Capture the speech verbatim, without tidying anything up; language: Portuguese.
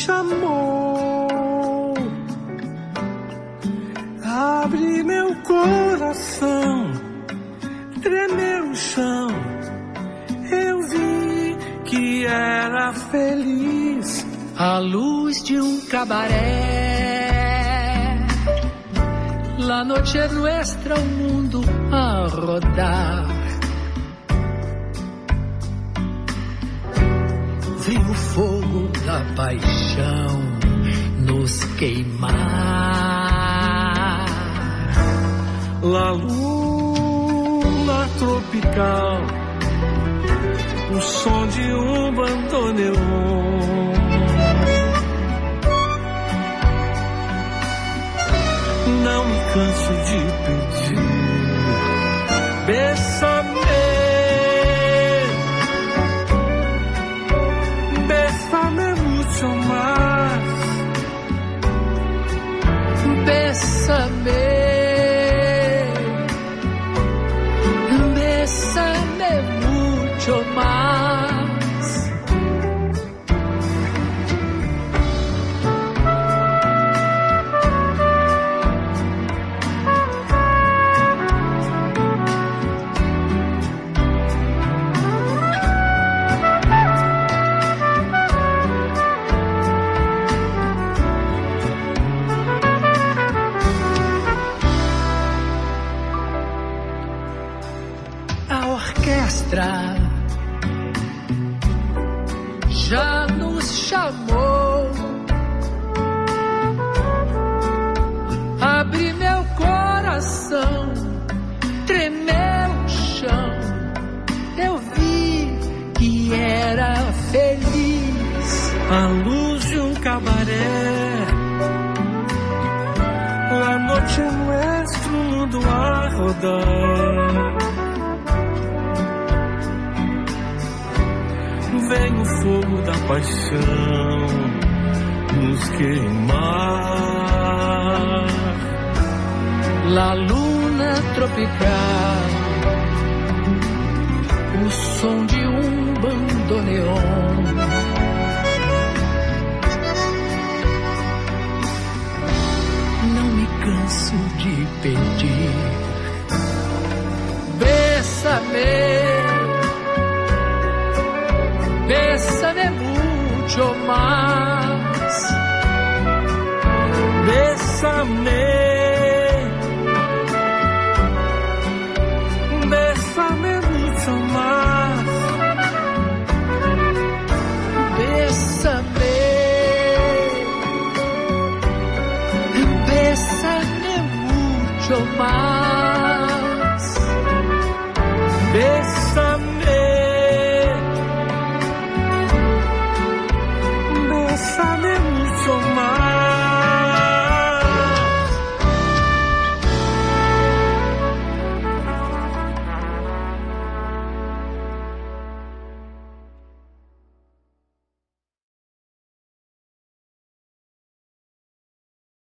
chamou. Abre meu coração, tremeu o chão. Eu vi que era feliz. À luz de um cabaré, la noche é nuestra, o mundo a rodar. Vem o fogo da paixão nos queimar. La luna tropical, o som de um bandoneon. Não me canso de pedir, bésame, bésame mucho más, bésame, bésame mucho más. Já nos chamou. Abri meu coração, tremeu o chão. Eu vi que era feliz. À luz de um cabaré, la noche é nuestro, mundo a rodar. Vem o fogo da paixão nos queimar. La luna tropical, o som de um bandoneon. Não me canso de pedir, bésame, bésame mucho más, bésame.